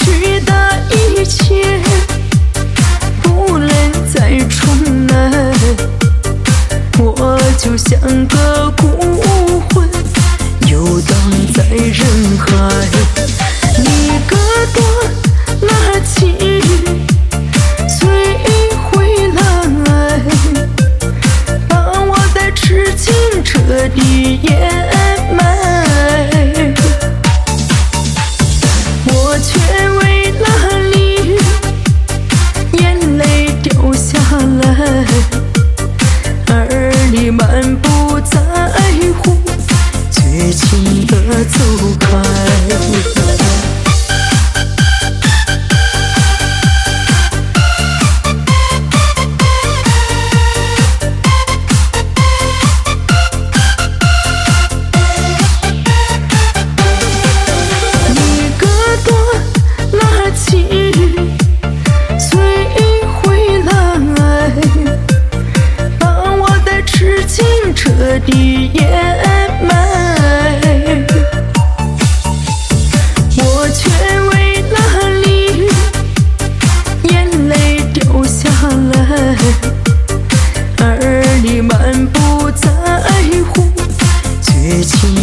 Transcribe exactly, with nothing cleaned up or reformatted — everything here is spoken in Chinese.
去的一切不能再重来，我就像个孤魂游荡在人海。你割断了情，摧毁了爱，把我的痴情彻底掩埋。我却为了你眼泪掉下来，而你满不在乎，绝情地走开。彻底掩埋，我却为了你眼泪掉下来，而你满不在乎，绝情